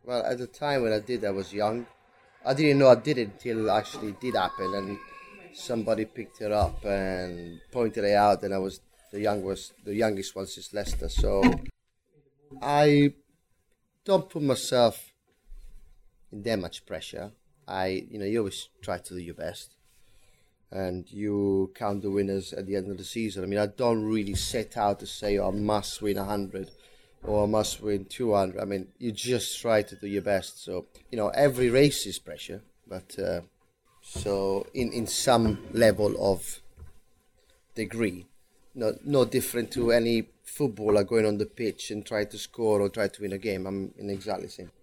Well, at the time when I did, I was young. I didn't know I did it until it actually did happen, and somebody picked it up and pointed it out, and I was the youngest one since Leicester. So I don't put myself in that much pressure. You always try to do your best, and you count the winners at the end of the season. I mean, I don't really set out to say, oh, I must win 100 or I must win 200. I mean, you just try to do your best. So, every race is pressure, but so in some level of degree, no different to any footballer going on the pitch and try to score or try to win a game. I'm in exactly the same.